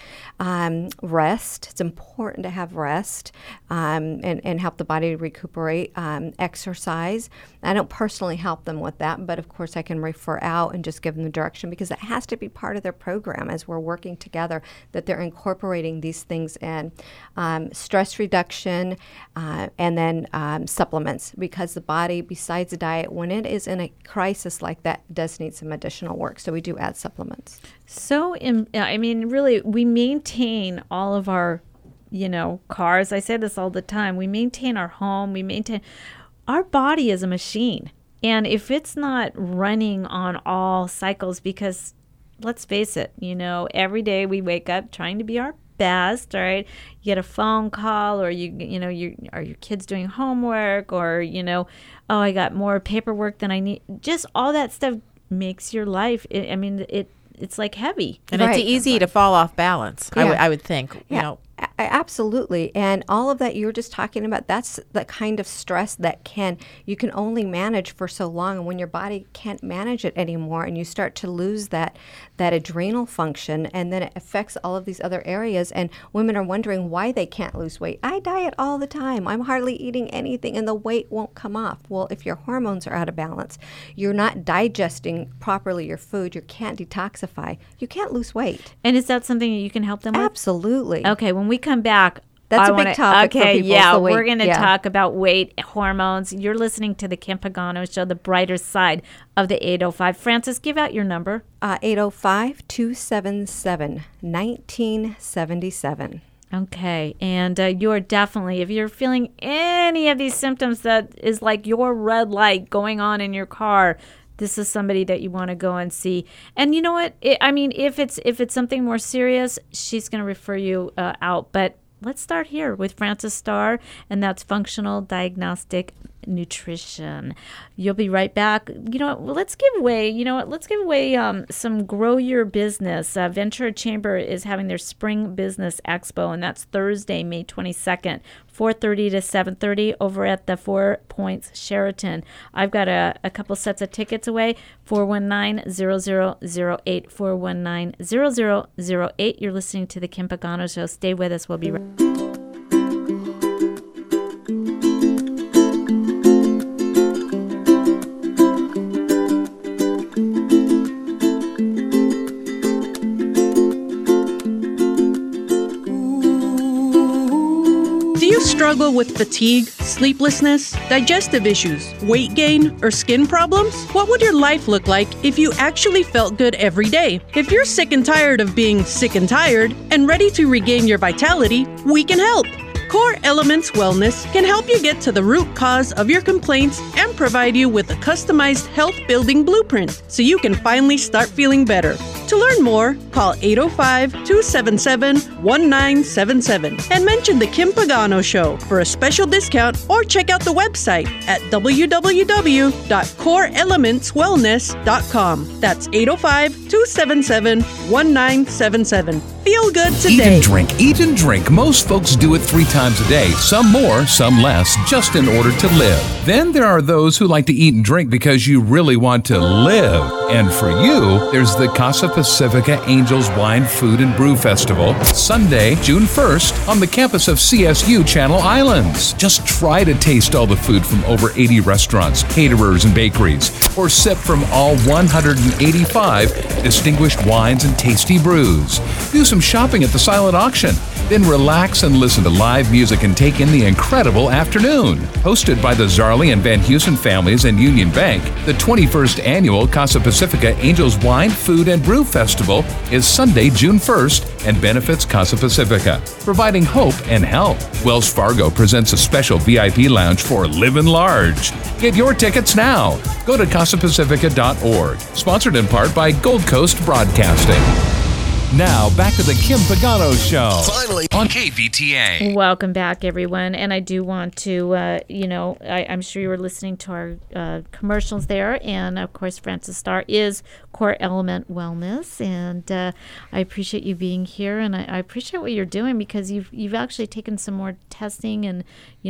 rest. It's important to have rest and help the body recuperate. Exercise. I don't personally help them with that, but of course I can refer out and just give them the direction, because it has to be part of their program as we're working together, that they're incorporating these things in. Stress reduction, and then supplements, because the body, besides the diet, when it is in a crisis like that, does need some additional work. So we do add supplements. So, really, we maintain all of our, cars. I say this all the time. We maintain our home. Our body is a machine. And if it's not running on all cycles, because let's face it, every day we wake up trying to be our best, all right? You get a phone call, or are your kids doing homework, or, I got more paperwork than I need. Just all that stuff makes your life, it's like heavy. And it's easy to fall off balance, yeah. I would think, Absolutely. And all of that you're just talking about, that's the kind of stress that you can only manage for so long. And when your body can't manage it anymore, and you start to lose that adrenal function, and then it affects all of these other areas, and women are wondering why they can't lose weight. I diet all the time. I'm hardly eating anything, and the weight won't come off. Well, if your hormones are out of balance, you're not digesting properly your food, you can't detoxify, you can't lose weight. And is that something that you can help them with? Absolutely. Okay, when we come back, that's a big topic for people. We're going to talk about weight, hormones. You're listening to the Kim Pagano Show, the brighter side of the 805. Frances, give out your number. 805-277-1977. Okay, and you're definitely, if you're feeling any of these symptoms that is like your red light going on in your car, this is somebody that you want to go and see. And you know what? If it's something more serious, she's going to refer you out. But let's start here with Frances Starr, and that's Functional Diagnostic Nutrition. You'll be right back. Let's give away some Grow Your Business. Ventura Chamber is having their Spring Business Expo, and that's Thursday, May 22nd, 4:30 to 7:30 over at the 4 Points Sheraton. I've got a couple sets of tickets away. 419-0008, 419-0008. You're listening to the Kim Pagano Show. Stay with us. We'll be right back. Struggle with fatigue, sleeplessness, digestive issues, weight gain, or skin problems? What would your life look like if you actually felt good every day? If you're sick and tired of being sick and tired and ready to regain your vitality, we can help. Core Elements Wellness can help you get to the root cause of your complaints and provide you with a customized health-building blueprint so you can finally start feeling better. To learn more, call 805-277-1977 and mention The Kim Pagano Show for a special discount, or check out the website at www.coreelementswellness.com. That's 805-277-1977. Feel good today. Eat and drink. Most folks do it 3 times a day. Some more, some less, just in order to live. Then there are those who like to eat and drink because you really want to live. And for you, there's the Casa Pacifica Angels Wine, Food, and Brew Festival, Sunday, June 1st, on the campus of CSU Channel Islands. Just try to taste all the food from over 80 restaurants, caterers, and bakeries, or sip from all 185 distinguished wines and tasty brews. Do some shopping at the silent auction. Then relax and listen to live music and take in the incredible afternoon. Hosted by the Zarley and Van Heusen families and Union Bank, the 21st Annual Casa Pacifica Angels Wine, Food, and Brew Festival is Sunday, June 1st, and benefits Casa Pacifica, providing hope and help. Wells Fargo presents a special VIP lounge for Livin' Large. Get your tickets now. Go to CasaPacifica.org. Sponsored in part by Gold Coast Broadcasting. Now, back to the Kim Pagano Show. Finally, on KVTA. Welcome back, everyone. And I do want to, I'm sure you were listening to our commercials there. And, of course, Francis Starr is Core Element Wellness. And I appreciate you being here. And I appreciate what you're doing, because you've actually taken some more testing and,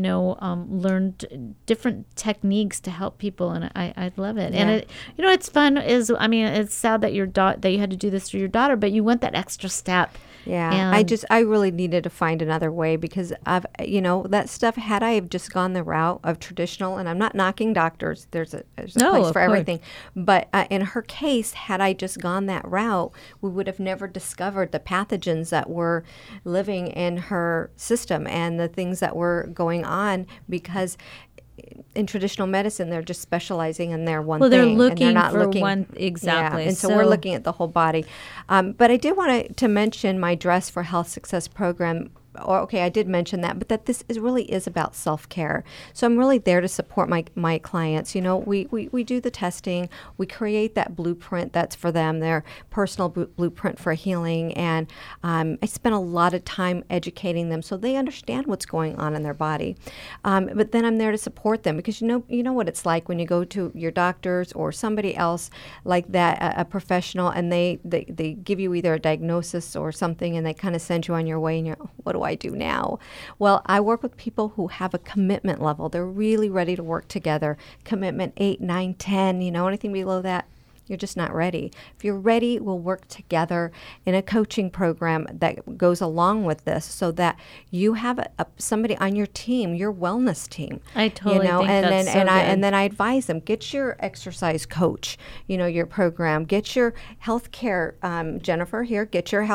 learned different techniques to help people. And I love it. Yeah. And, it's fun. It's sad that that you had to do this through your daughter, but you went that extra step. Yeah, and I really needed to find another way, because that stuff, had I have just gone the route of traditional, and I'm not knocking doctors, there's a place for everything, but in her case, had I just gone that route, we would have never discovered the pathogens that were living in her system and the things that were going on, because in traditional medicine, they're just specializing in their one thing. Well, they're looking and they're not for looking, one, exactly. Yeah, and so we're looking at the whole body. But I did want to mention my Dress for Health Success program. I did mention that, but that this really is about self-care. So I'm really there to support my clients. We do the testing. We create that blueprint that's for them, their personal blueprint for healing. And I spend a lot of time educating them so they understand what's going on in their body. But then I'm there to support them, because you know what it's like when you go to your doctors or somebody else like that, a professional, and they give you either a diagnosis or something, and they kind of send you on your way, and you're, what do I do now? Well, I work with people who have a commitment level. They're really ready to work together. Commitment 8, 9, 10, anything below that, you're just not ready. If you're ready, we'll work together in a coaching program that goes along with this, so that you have somebody on your team, your wellness team. I totally think that's so good. And then I advise them, get your exercise coach, your program, get your healthcare, Jennifer here, get your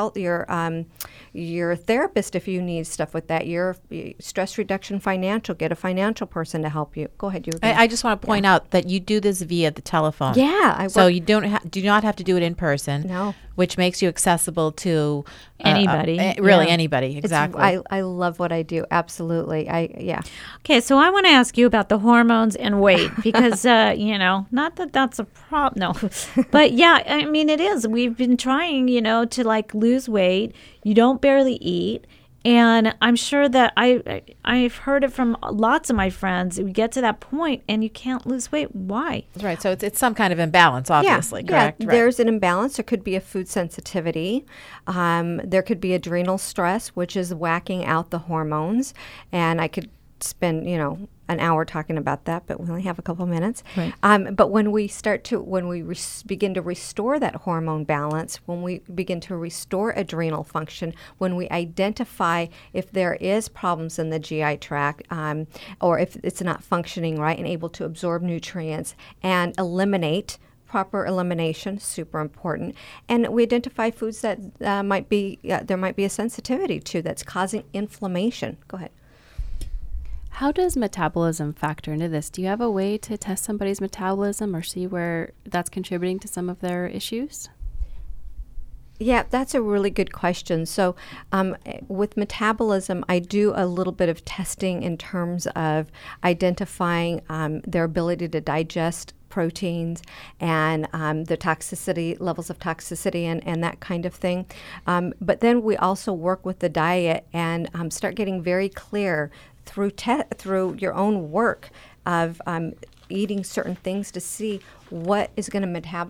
your therapist if you need stuff with that, your stress reduction financial, get a financial person to help you. Go ahead. I just want to point out that you do this via the telephone. Yeah. So you do not have to do it in person. No. Which makes you accessible to anybody. Anybody. Exactly. I love what I do. Absolutely. Okay, so I want to ask you about the hormones and weight, because, not that that's a problem. No. But yeah, it is. We've been trying, to lose weight. You don't barely eat. And I'm sure that I've heard it from lots of my friends. We get to that point and you can't lose weight. Why? Right. So it's some kind of imbalance, obviously. Yeah, correct? Yeah. Right. There's an imbalance. There could be a food sensitivity. There could be adrenal stress, which is whacking out the hormones. And I could spend, an hour talking about that, but we only have a couple minutes. Right. But when we begin to restore that hormone balance, when we begin to restore adrenal function, when we identify if there is problems in the GI tract, or if it's not functioning right and able to absorb nutrients and eliminate. Proper elimination, super important. And we identify foods that there might be a sensitivity to that's causing inflammation. Go ahead. How does metabolism factor into this? Do you have a way to test somebody's metabolism or see where that's contributing to some of their issues? Yeah, that's a really good question. So with metabolism, I do a little bit of testing in terms of identifying their ability to digest proteins and the toxicity, levels of toxicity and that kind of thing. But then we also work with the diet and start getting very clear through your own work of eating certain things to see what is going to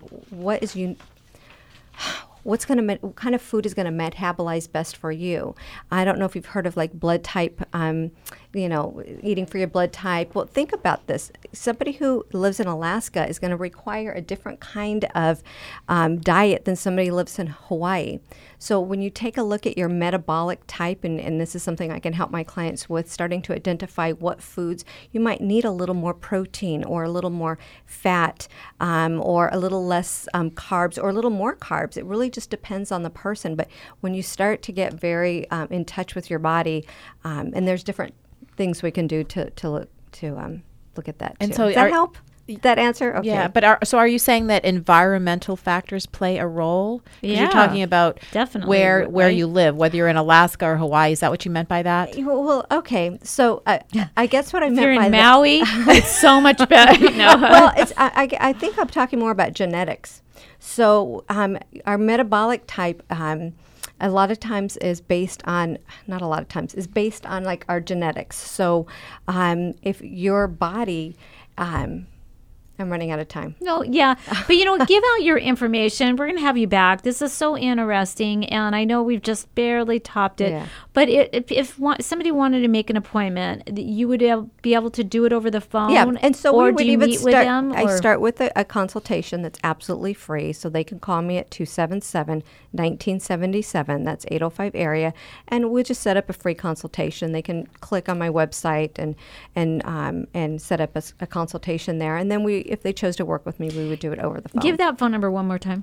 what kind of food is going to metabolize best for you. I don't know if you've heard of like blood type, eating for your blood type. Well, think about this. Somebody who lives in Alaska is going to require a different kind of diet than somebody who lives in Hawaii. So when you take a look at your metabolic type, and this is something I can help my clients with, starting to identify what foods you might need a little more protein or a little more fat or a little less carbs or a little more carbs. It really just depends on the person. But when you start to get very in touch with your body, and there's different things we can do to look at that. And too. so Does that help? That answer? Okay. Yeah, but are you saying that environmental factors play a role? Yeah, you're talking about definitely where you live, whether you're in Alaska or Hawaii. Is that what you meant by that? Well, okay. So I guess what I meant you're by in Maui, it's so much better. No. Well, I think I'm talking more about genetics. So our metabolic type. A lot of times is based on, not a lot of times, is based on like our genetics. So if your body, I'm running out of time. No, yeah. But, give out your information. We're going to have you back. This is so interesting. And I know we've just barely topped it. Yeah. But if somebody wanted to make an appointment, you would be able to do it over the phone? Yeah. And so or we would do you even meet with them? I start with a consultation that's absolutely free. So they can call me at 277-1977. That's 805 area. And we'll just set up a free consultation. They can click on my website and set up a consultation there. And then if they chose to work with me, we would do it over the phone. Give that phone number one more time.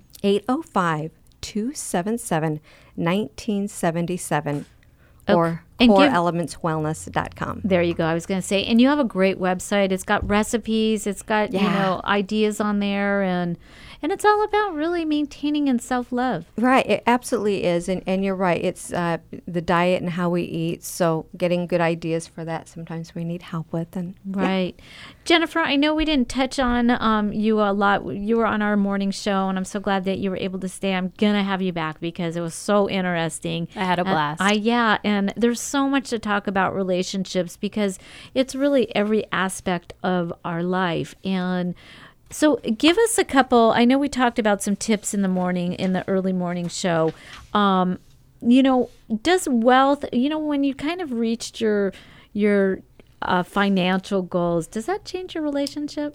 805-277-1977 or CoreElementsWellness.com. There you go. I was going to say, and you have a great website. It's got recipes. It's got, ideas on there. And it's all about really maintaining and self-love. Right. It absolutely is. And you're right. It's the diet and how we eat. So getting good ideas for that sometimes we need help with. Right. Yeah. Jennifer, I know we didn't touch on you a lot. You were on our morning show, and I'm so glad that you were able to stay. I'm going to have you back because it was so interesting. I had a blast. And there's so much to talk about relationships because it's really every aspect of our life. And so give us a couple. I know we talked about some tips in the early morning show. Does wealth, when you kind of reached your financial goals, does that change your relationship?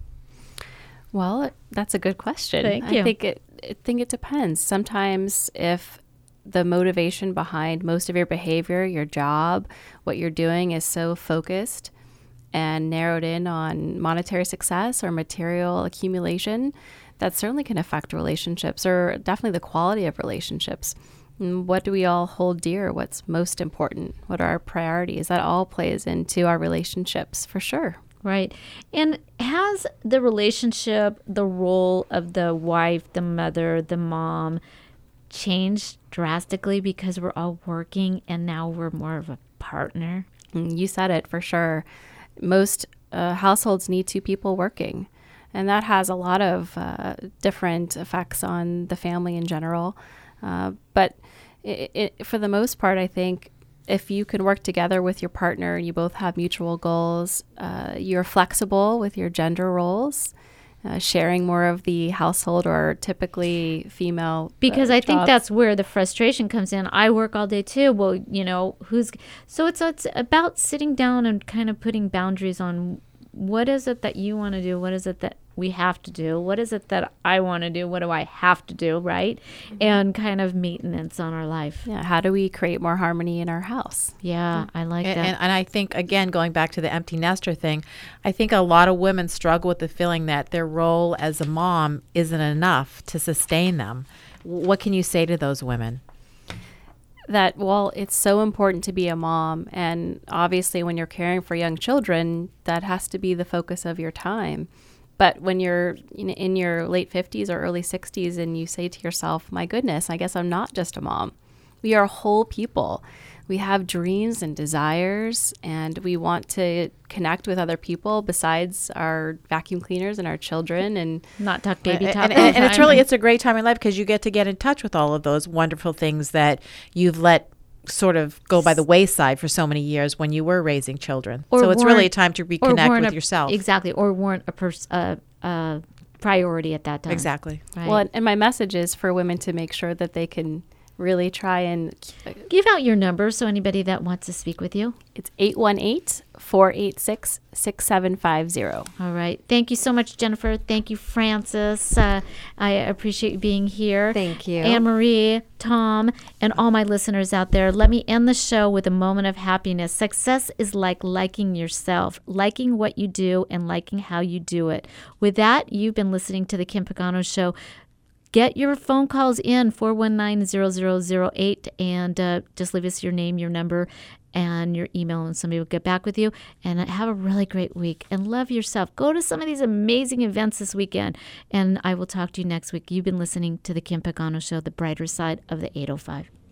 Well, that's a good question. Thank you. I think it depends. Sometimes if the motivation behind most of your behavior, your job, what you're doing is so focused and narrowed in on monetary success or material accumulation, that certainly can affect relationships or definitely the quality of relationships. And what do we all hold dear? What's most important? What are our priorities? That all plays into our relationships for sure. Right. And has the relationship, the role of the wife, the mother, the mom changed drastically because we're all working and now we're more of a partner? You said it for sure. Most households need two people working, and that has a lot of different effects on the family in general. But for the most part, I think if you can work together with your partner and you both have mutual goals, you're flexible with your gender roles, sharing more of the household or typically female because I jobs. think that's where the frustration comes in. I work all day too. Well, so it's about sitting down and kind of putting boundaries on what is it that you want to do? What is it that we have to do? What is it that I want to do? What do I have to do? Right. Mm-hmm. And kind of maintenance on our life. Yeah. How do we create more harmony in our house? Yeah. I like that. And I think, again, going back to the empty nester thing, I think a lot of women struggle with the feeling that their role as a mom isn't enough to sustain them. What can you say to those women? That, well, it's so important to be a mom. And obviously when you're caring for young children, that has to be the focus of your time. But when you're in your late 50s or early 60s and you say to yourself, my goodness, I guess I'm not just a mom. We are whole people. We have dreams and desires, and we want to connect with other people besides our vacuum cleaners and our children, and not talk baby talk. And it's a great time in life because you get in touch with all of those wonderful things that you've let sort of go by the wayside for so many years when you were raising children. So it's really a time to reconnect with yourself. Exactly, or weren't a priority at that time. Exactly. Right. Well, and my message is for women to make sure that they can really try and give out your number so anybody that wants to speak with you. It's 818-486-6750. All right. Thank you so much, Jennifer. Thank you, Frances. I appreciate you being here. Thank you. Anne-Marie, Tom, and all my listeners out there. Let me end the show with a moment of happiness. Success is like liking yourself, liking what you do and liking how you do it. With that, you've been listening to The Kim Pagano Show. Get your phone calls in, 419-0008, and just leave us your name, your number, and your email, and somebody will get back with you. And have a really great week, and love yourself. Go to some of these amazing events this weekend, and I will talk to you next week. You've been listening to The Kim Pagano Show, the brighter side of the 805.